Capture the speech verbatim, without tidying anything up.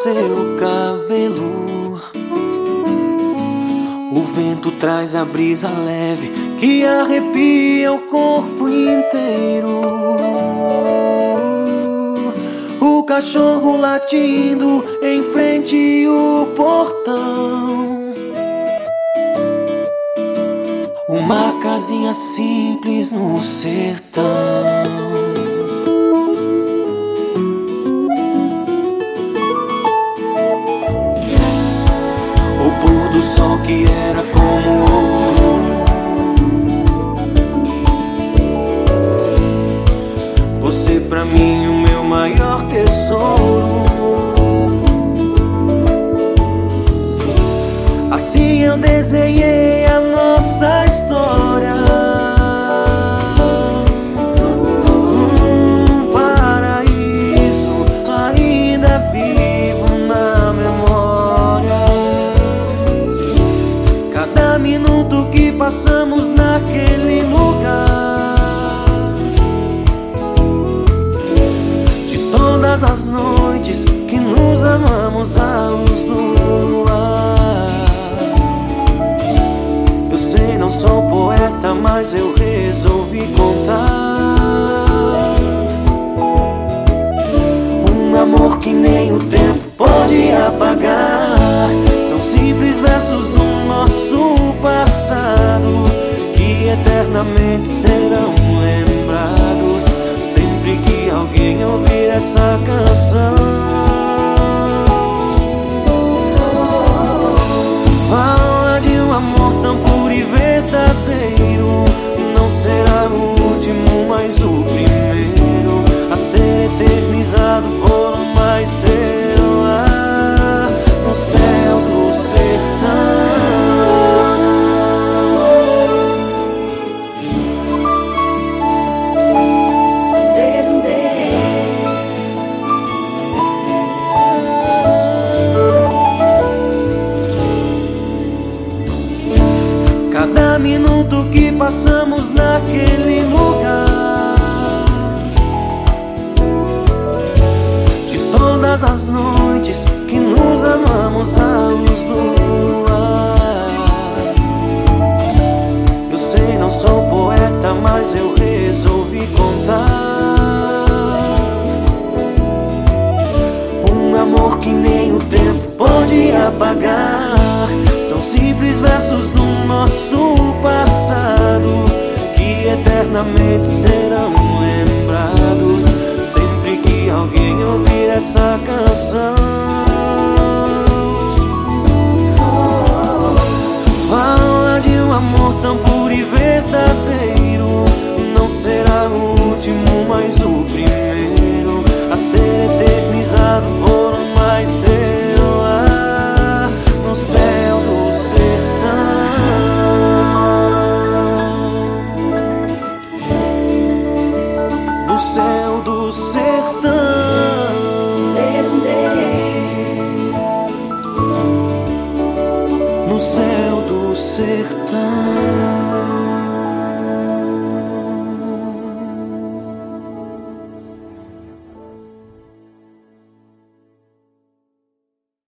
seu cabelo. O vento traz a brisa leve que arrepia o corpo inteiro. O cachorro latindo em frente ao portão. Uma casinha simples no sertão. O pôr do sol que era como ouro. Você pra mim o meu maior tesouro. Assim eu desenhei a nossa história. Um paraíso ainda vivo na memória. Cada minuto que passamos naquele lugar, de todas as noites que nos amamos à luz do luar. Não sou poeta, mas eu resolvi contar um amor que nem o tempo pode apagar. São simples versos do nosso passado que eternamente serão lembrados sempre que alguém ouvir essa canção. Fala de um amor tão puro e verdadeiro. Não será o último, mas o primeiro a ser eternizado por uma estrela no céu do sertão. Cada minuto que passamos naquele lugar, de todas as noites que nos amamos à luz do luar. Eu sei, não sou poeta, mas eu resolvi contar um amor que nem o tempo pode apagar. São simples versos do nosso passado que eternamente serão lembrados sempre que alguém ouvir essa canção. Fala de um amor tão puro e verdadeiro. Não será o último, mas o primeiro a ser eternizado por uma estrela no céu do sertão. No céu do sertão. No céu do sertão.